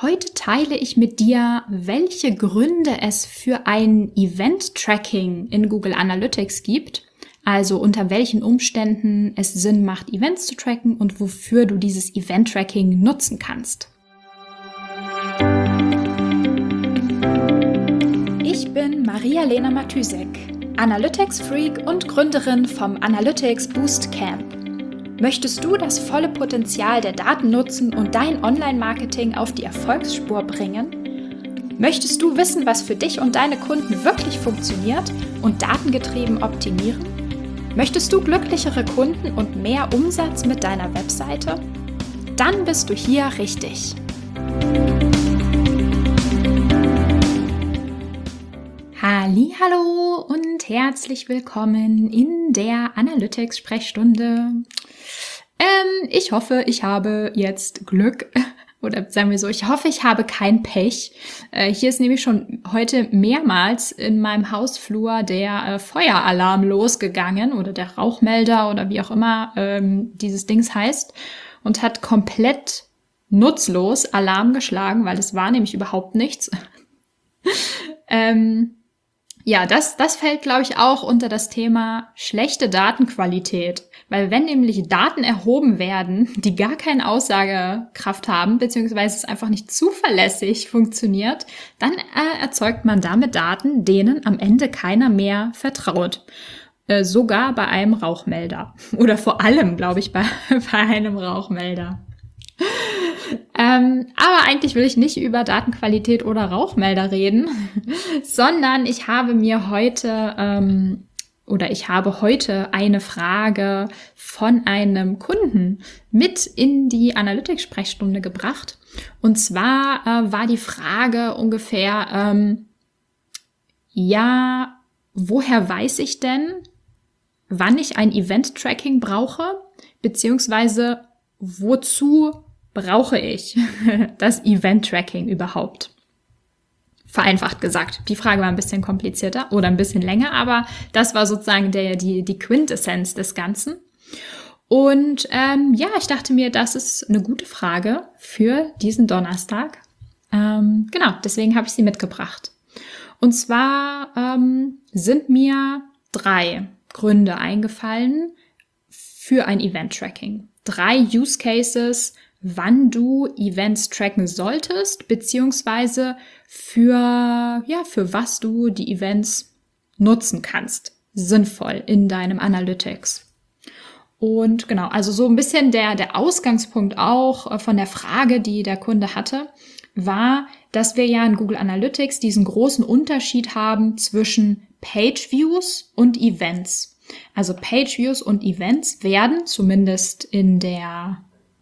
Heute teile ich mit dir, welche Gründe es für ein Event-Tracking in Google Analytics gibt, also unter welchen Umständen es Sinn macht, Events zu tracken und wofür du dieses Event-Tracking nutzen kannst. Ich bin Maria-Lena Matysek, Analytics-Freak und Gründerin vom Analytics Boost Camp. Möchtest du das volle Potenzial der Daten nutzen und dein Online-Marketing auf die Erfolgsspur bringen? Möchtest du wissen, was für dich und deine Kunden wirklich funktioniert und datengetrieben optimieren? Möchtest du glücklichere Kunden und mehr Umsatz mit deiner Webseite? Dann bist du hier richtig. Hallo und herzlich willkommen in der Analytics-Sprechstunde. Ich hoffe, ich habe jetzt Glück, oder sagen wir so, ich hoffe, ich habe kein Pech. Hier ist nämlich schon heute mehrmals in meinem Hausflur der Feueralarm losgegangen oder der Rauchmelder oder wie auch immer dieses Dings heißt und hat komplett nutzlos Alarm geschlagen, weil es war nämlich überhaupt nichts. Ja, das fällt, glaube ich, auch unter das Thema schlechte Datenqualität. Weil wenn nämlich Daten erhoben werden, die gar keine Aussagekraft haben, beziehungsweise es einfach nicht zuverlässig funktioniert, dann erzeugt man damit Daten, denen am Ende keiner mehr vertraut. Sogar bei einem Rauchmelder. Oder vor allem, glaube ich, bei einem Rauchmelder. Aber eigentlich will ich nicht über Datenqualität oder Rauchmelder reden, sondern ich habe heute eine Frage von einem Kunden mit in die Analytics-Sprechstunde gebracht. Und zwar war die Frage ungefähr, woher weiß ich denn, wann ich ein Event-Tracking brauche, beziehungsweise wozu brauche ich das Event-Tracking überhaupt? Vereinfacht gesagt. Die Frage war ein bisschen komplizierter oder ein bisschen länger, aber das war sozusagen die Quintessenz des Ganzen. Und ich dachte mir, das ist eine gute Frage für diesen Donnerstag. Deswegen habe ich sie mitgebracht. Und zwar sind mir 3 Gründe eingefallen für ein Event-Tracking. 3 Use Cases, wann du Events tracken solltest, beziehungsweise für was du die Events nutzen kannst, sinnvoll in deinem Analytics. Und genau, also so ein bisschen der Ausgangspunkt auch von der Frage, die der Kunde hatte, war, dass wir ja in Google Analytics diesen großen Unterschied haben zwischen Page Views und Events. Also Page Views und Events werden zumindest in der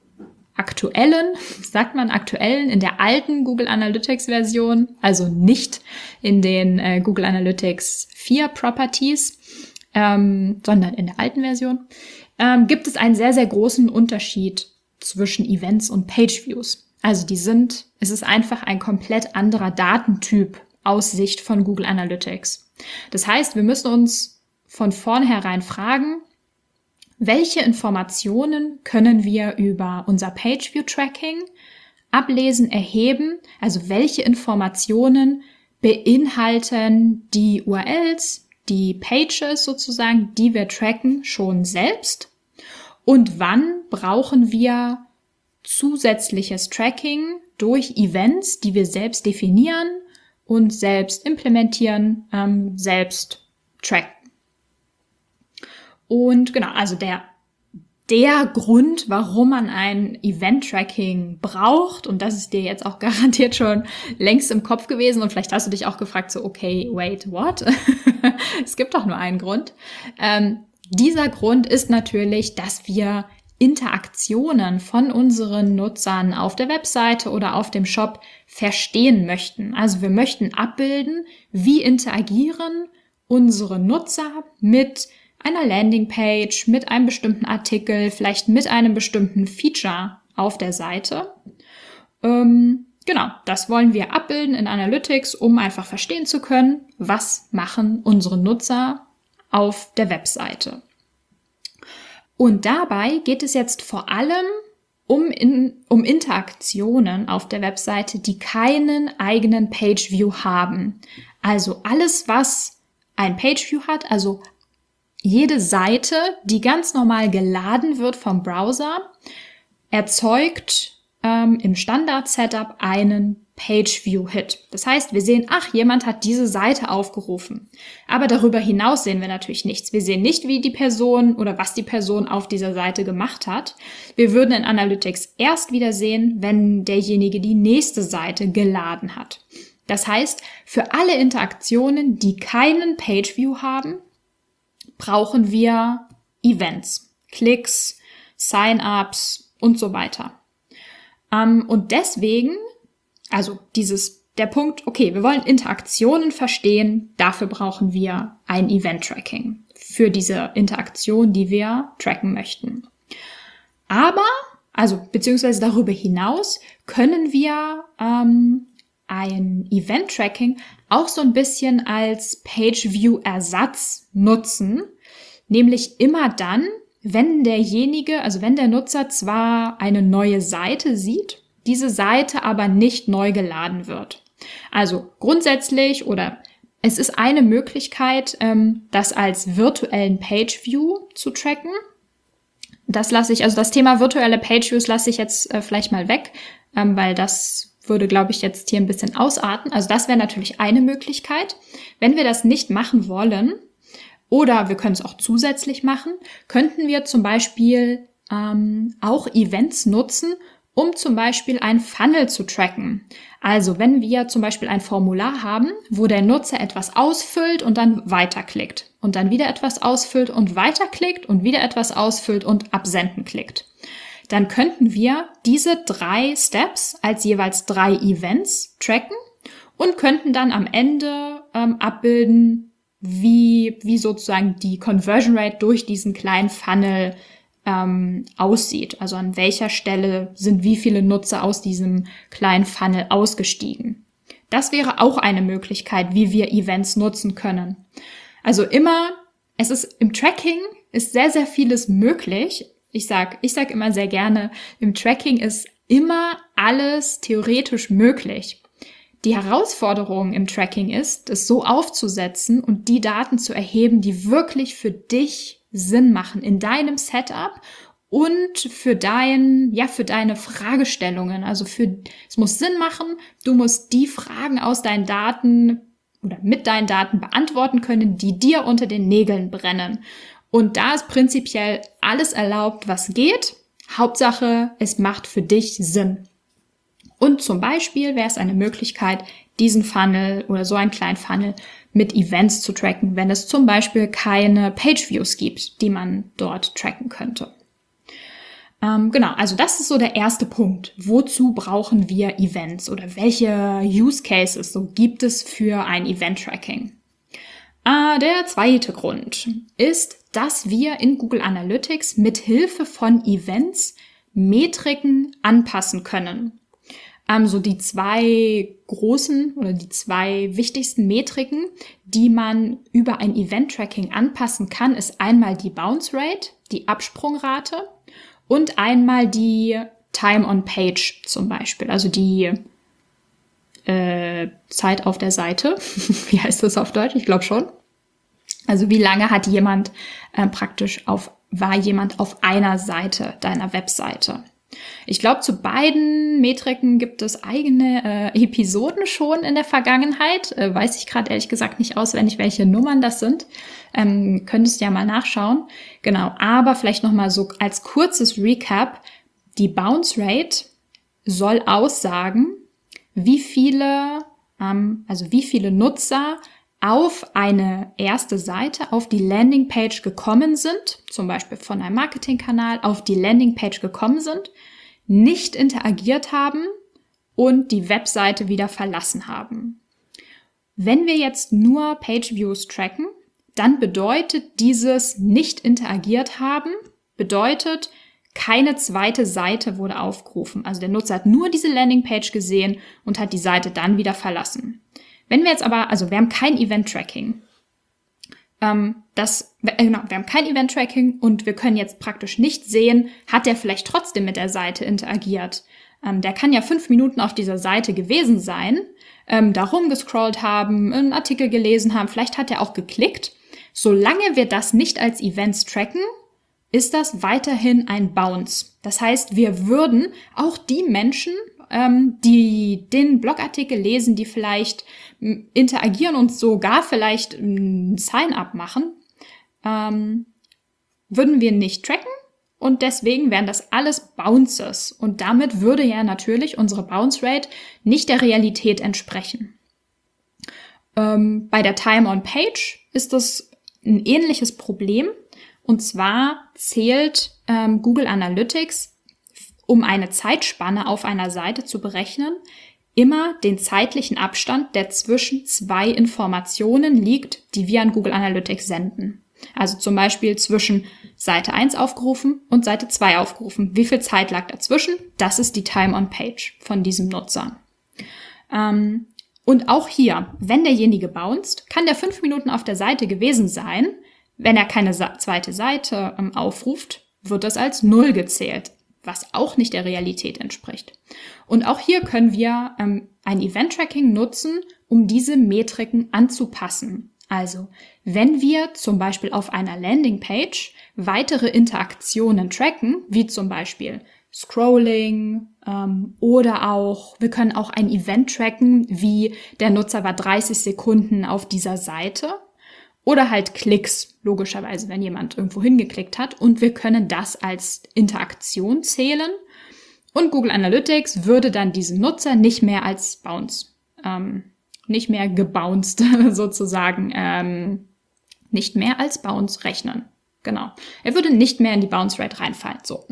in der alten Google Analytics Version, also nicht in den Google Analytics 4 Properties, sondern in der alten Version, gibt es einen sehr, sehr großen Unterschied zwischen Events und Page Views. Also es ist einfach ein komplett anderer Datentyp aus Sicht von Google Analytics. Das heißt, wir müssen uns von vornherein fragen, welche Informationen können wir über unser Page-View-Tracking ablesen, erheben? Also welche Informationen beinhalten die URLs, die Pages sozusagen, die wir tracken, schon selbst? Und wann brauchen wir zusätzliches Tracking durch Events, die wir selbst definieren und selbst implementieren, selbst tracken? Und genau, also der Grund, warum man ein Event-Tracking braucht, und das ist dir jetzt auch garantiert schon längst im Kopf gewesen und vielleicht hast du dich auch gefragt, so okay, wait, what? Es gibt doch nur einen Grund. Dieser Grund ist natürlich, dass wir Interaktionen von unseren Nutzern auf der Webseite oder auf dem Shop verstehen möchten. Also wir möchten abbilden, wie interagieren unsere Nutzer mit einer Landingpage, mit einem bestimmten Artikel, vielleicht mit einem bestimmten Feature auf der Seite. Das wollen wir abbilden in Analytics, um einfach verstehen zu können, was machen unsere Nutzer auf der Webseite. Und dabei geht es jetzt vor allem um Interaktionen auf der Webseite, die keinen eigenen Pageview haben. Also alles, was ein Pageview hat, also jede Seite, die ganz normal geladen wird vom Browser, erzeugt im Standard-Setup einen Pageview-Hit. Das heißt, wir sehen, jemand hat diese Seite aufgerufen. Aber darüber hinaus sehen wir natürlich nichts. Wir sehen nicht, wie die Person oder was die Person auf dieser Seite gemacht hat. Wir würden in Analytics erst wieder sehen, wenn derjenige die nächste Seite geladen hat. Das heißt, für alle Interaktionen, die keinen Pageview haben, brauchen wir Events, Klicks, Sign-ups und so weiter. Und deswegen, also der Punkt, okay, wir wollen Interaktionen verstehen, dafür brauchen wir ein Event-Tracking für diese Interaktion, die wir tracken möchten. Aber, beziehungsweise darüber hinaus, können wir ein Event-Tracking auch so ein bisschen als Page-View-Ersatz nutzen, nämlich immer dann, wenn der Nutzer zwar eine neue Seite sieht, diese Seite aber nicht neu geladen wird. Also grundsätzlich es ist eine Möglichkeit, das als virtuellen Page-View zu tracken. Das Thema virtuelle Page-Views lasse ich jetzt vielleicht mal weg, weil das würde, glaube ich, jetzt hier ein bisschen ausarten. Also das wäre natürlich eine Möglichkeit. Wenn wir das nicht machen wollen, oder wir können es auch zusätzlich machen, könnten wir zum Beispiel auch Events nutzen, um zum Beispiel ein Funnel zu tracken. Also wenn wir zum Beispiel ein Formular haben, wo der Nutzer etwas ausfüllt und dann weiterklickt und dann wieder etwas ausfüllt und weiterklickt und wieder etwas ausfüllt und absenden klickt, dann könnten wir diese 3 Steps als jeweils 3 Events tracken und könnten dann am Ende abbilden, wie sozusagen die Conversion Rate durch diesen kleinen Funnel aussieht. Also an welcher Stelle sind wie viele Nutzer aus diesem kleinen Funnel ausgestiegen. Das wäre auch eine Möglichkeit, wie wir Events nutzen können. Also im Tracking ist sehr, sehr vieles möglich. Ich sag immer sehr gerne, im Tracking ist immer alles theoretisch möglich. Die Herausforderung im Tracking ist, es so aufzusetzen und die Daten zu erheben, die wirklich für dich Sinn machen in deinem Setup und für deine Fragestellungen. Also es muss Sinn machen. Du musst die Fragen aus deinen Daten oder mit deinen Daten beantworten können, die dir unter den Nägeln brennen. Und da ist prinzipiell alles erlaubt, was geht. Hauptsache, es macht für dich Sinn. Und zum Beispiel wäre es eine Möglichkeit, diesen Funnel oder so einen kleinen Funnel mit Events zu tracken, wenn es zum Beispiel keine Page-Views gibt, die man dort tracken könnte. Also das ist so der erste Punkt. Wozu brauchen wir Events oder welche Use Cases so gibt es für ein Event-Tracking? Der zweite Grund ist, dass wir in Google Analytics mit Hilfe von Events Metriken anpassen können. So die 2 großen oder die 2 wichtigsten Metriken, die man über ein Event-Tracking anpassen kann, ist einmal die Bounce Rate, die Absprungrate und einmal die Time on Page zum Beispiel, also die Zeit auf der Seite. Wie heißt das auf Deutsch? Ich glaube schon. Also wie lange hat jemand war jemand auf einer Seite deiner Webseite? Ich glaube, zu beiden Metriken gibt es eigene Episoden schon in der Vergangenheit. Weiß ich gerade ehrlich gesagt nicht auswendig, welche Nummern das sind. Könntest du ja mal nachschauen. Genau, aber vielleicht nochmal so als kurzes Recap. Die Bounce Rate soll aussagen, wie viele Nutzer auf eine erste Seite, auf die Landingpage gekommen sind, zum Beispiel von einem Marketingkanal auf die Landingpage gekommen sind, nicht interagiert haben und die Webseite wieder verlassen haben. Wenn wir jetzt nur Page-Views tracken, dann bedeutet dieses nicht interagiert haben, bedeutet keine zweite Seite wurde aufgerufen. Also der Nutzer hat nur diese Landingpage gesehen und hat die Seite dann wieder verlassen. Wenn wir jetzt wir haben kein Event-Tracking. wir haben kein Event-Tracking und wir können jetzt praktisch nicht sehen, hat der vielleicht trotzdem mit der Seite interagiert. Der kann ja 5 Minuten auf dieser Seite gewesen sein, da rumgescrollt haben, einen Artikel gelesen haben, vielleicht hat er auch geklickt. Solange wir das nicht als Events tracken, ist das weiterhin ein Bounce. Das heißt, wir würden auch die Menschen, die den Blogartikel lesen, die vielleicht interagieren und sogar vielleicht ein Sign-up machen, würden wir nicht tracken und deswegen wären das alles Bounces. Und damit würde ja natürlich unsere Bounce Rate nicht der Realität entsprechen. Bei der Time on Page ist das ein ähnliches Problem. Und zwar zählt Google Analytics, um eine Zeitspanne auf einer Seite zu berechnen, immer den zeitlichen Abstand, der zwischen 2 Informationen liegt, die wir an Google Analytics senden. Also zum Beispiel zwischen Seite 1 aufgerufen und Seite 2 aufgerufen. Wie viel Zeit lag dazwischen? Das ist die Time on Page von diesem Nutzer. Und auch hier, wenn derjenige bounced, kann der 5 Minuten auf der Seite gewesen sein. Wenn er keine zweite Seite aufruft, wird das als 0 gezählt, was auch nicht der Realität entspricht. Und auch hier können wir ein Event-Tracking nutzen, um diese Metriken anzupassen. Also, wenn wir zum Beispiel auf einer Landingpage weitere Interaktionen tracken, wie zum Beispiel Scrolling oder auch, wir können auch ein Event tracken, wie der Nutzer war 30 Sekunden auf dieser Seite oder halt Klicks, logischerweise, wenn jemand irgendwo hingeklickt hat und wir können das als Interaktion zählen und Google Analytics würde dann diesen Nutzer nicht mehr als Bounce, nicht mehr gebounced sozusagen, nicht mehr als Bounce rechnen. Genau. Er würde nicht mehr in die Bounce Rate reinfallen, so.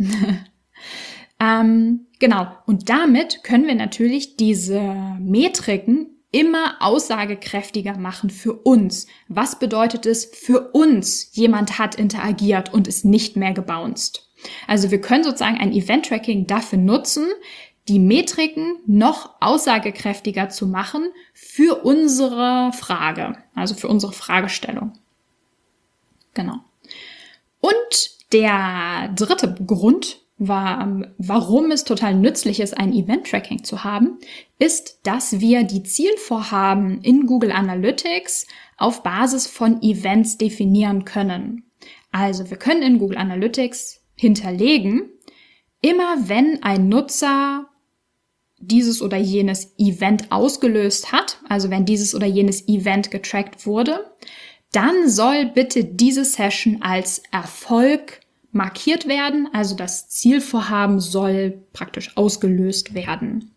Genau. Und damit können wir natürlich diese Metriken immer aussagekräftiger machen für uns. Was bedeutet es für uns, jemand hat interagiert und ist nicht mehr gebounced? Also wir können sozusagen ein Event-Tracking dafür nutzen, die Metriken noch aussagekräftiger zu machen für unsere Frage, also für unsere Fragestellung. Genau. Und der dritte Grund, warum es total nützlich ist, ein Event-Tracking zu haben, ist, dass wir die Zielvorhaben in Google Analytics auf Basis von Events definieren können. Also wir können in Google Analytics hinterlegen, immer wenn ein Nutzer dieses oder jenes Event ausgelöst hat, also wenn dieses oder jenes Event getrackt wurde, dann soll bitte diese Session als Erfolg markiert werden, also das Zielvorhaben soll praktisch ausgelöst werden.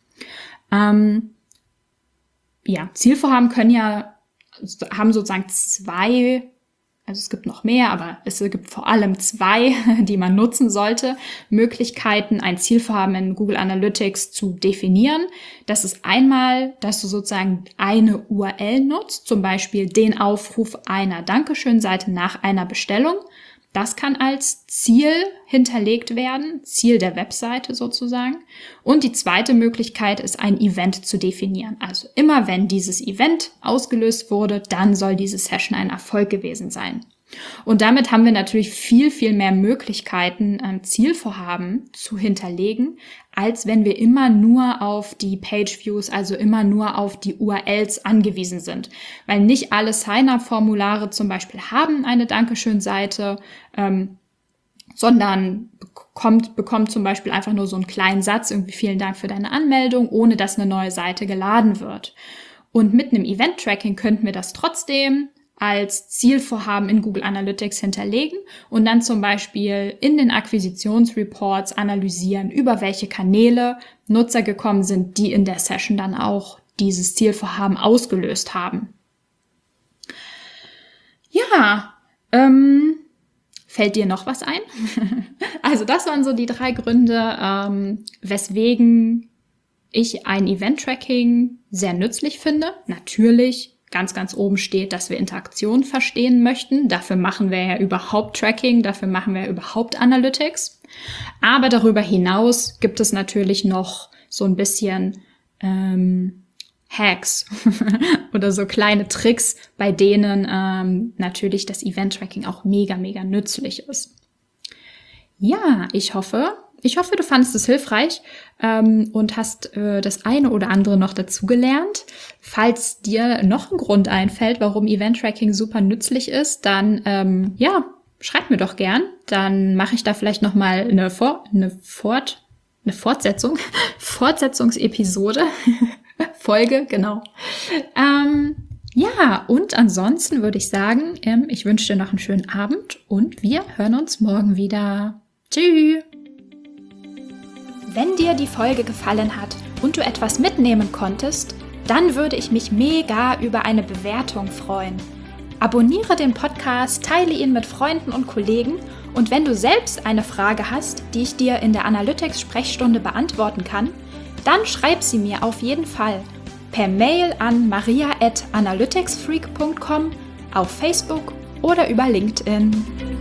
Zielvorhaben haben sozusagen 2, also es gibt noch mehr, aber es gibt vor allem 2, die man nutzen sollte, Möglichkeiten, ein Zielvorhaben in Google Analytics zu definieren. Das ist einmal, dass du sozusagen eine URL nutzt, zum Beispiel den Aufruf einer Dankeschön-Seite nach einer Bestellung. Das kann als Ziel hinterlegt werden, Ziel der Webseite sozusagen. Und die zweite Möglichkeit ist, ein Event zu definieren. Also immer wenn dieses Event ausgelöst wurde, dann soll diese Session ein Erfolg gewesen sein. Und damit haben wir natürlich viel, viel mehr Möglichkeiten, Zielvorhaben zu hinterlegen, als wenn wir immer nur auf die Page-Views, also immer nur auf die URLs angewiesen sind. Weil nicht alle Sign-up-Formulare zum Beispiel haben eine Dankeschön-Seite, sondern bekommt zum Beispiel einfach nur so einen kleinen Satz, irgendwie vielen Dank für deine Anmeldung, ohne dass eine neue Seite geladen wird. Und mit einem Event-Tracking könnten wir das trotzdem als Zielvorhaben in Google Analytics hinterlegen und dann zum Beispiel in den Akquisitionsreports analysieren, über welche Kanäle Nutzer gekommen sind, die in der Session dann auch dieses Zielvorhaben ausgelöst haben. Ja, fällt dir noch was ein? Also das waren so die 3 Gründe, weswegen ich ein Event-Tracking sehr nützlich finde. Natürlich ganz, ganz oben steht, dass wir Interaktion verstehen möchten. Dafür machen wir ja überhaupt Tracking, dafür machen wir überhaupt Analytics. Aber darüber hinaus gibt es natürlich noch so ein bisschen Hacks oder so kleine Tricks, bei denen natürlich das Event-Tracking auch mega, mega nützlich ist. Ja, ich hoffe, du fandest es hilfreich und hast das eine oder andere noch dazugelernt. Falls dir noch ein Grund einfällt, warum Event-Tracking super nützlich ist, dann schreib mir doch gern. Dann mache ich da vielleicht noch mal eine Fortsetzungsepisode, Folge, genau. Und ansonsten würde ich sagen, ich wünsche dir noch einen schönen Abend und wir hören uns morgen wieder. Tschüss! Wenn dir die Folge gefallen hat und du etwas mitnehmen konntest, dann würde ich mich mega über eine Bewertung freuen. Abonniere den Podcast, teile ihn mit Freunden und Kollegen und wenn du selbst eine Frage hast, die ich dir in der Analytics-Sprechstunde beantworten kann, dann schreib sie mir auf jeden Fall per Mail an maria@analyticsfreak.com, auf Facebook oder über LinkedIn.